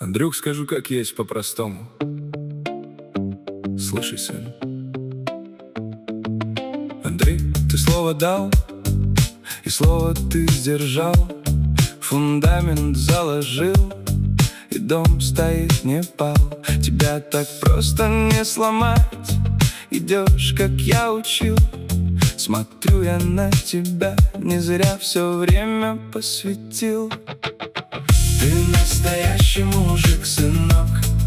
Андрюх, скажу как есть по-простому. Слушай, сын. Андрей, ты слово дал, и слово ты сдержал. Фундамент заложил, и дом стоит, не пал. Тебя так просто не сломать. Идешь, как я учил. Смотрю я на тебя, не зря все время посвятил. Ты настоящий мужик, сынок.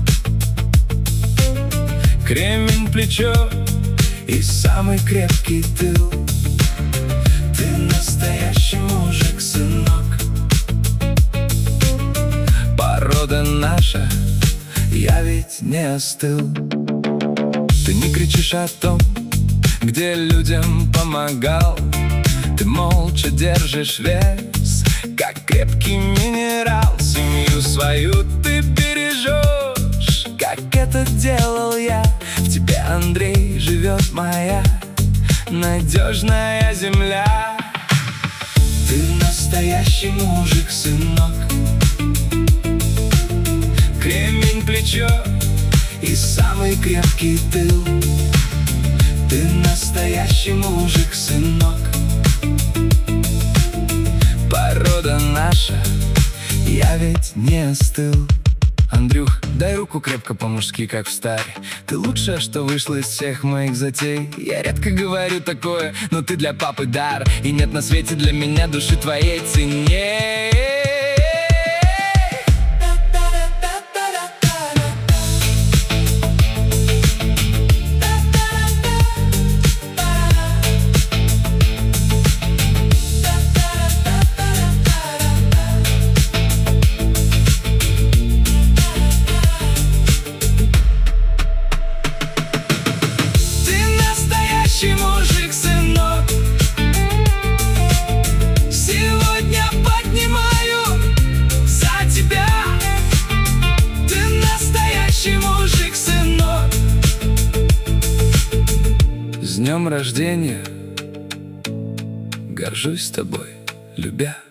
Кремень, плечо и самый крепкий тыл. Ты настоящий мужик, сынок. Порода наша, я ведь не остыл. Ты не кричишь о том, где людям помогал. Ты молча держишь вес, как крепкий минерал. Семью свою ты бережешь, как это делал я. В тебе, Андрей, живет моя надежная земля. Ты настоящий мужик, сынок. Кремень, плечо и самый крепкий тыл. Ты настоящий мужик, сынок. Порода наша, я ведь не остыл. Андрюх, дай руку крепко по-мужски, как в старе. Ты лучшее, что вышло из всех моих затей. Я редко говорю такое, но ты для папы дар. И нет на свете для меня души твоей ценнее. Мужик, сынок. Сегодня поднимаю за тебя. Ты настоящий мужик, сынок. С днем рождения, горжусь тобой, любя.